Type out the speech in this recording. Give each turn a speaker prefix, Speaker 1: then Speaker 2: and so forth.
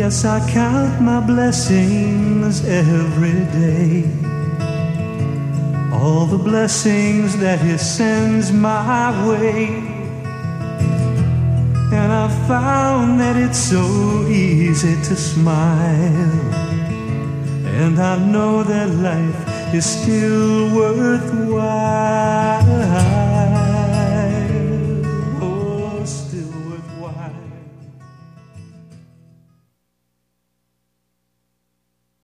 Speaker 1: Yes, I count my blessings every day, all the blessings that He sends my way. And I found that it's so easy to smile, and I know that life is still worthwhile.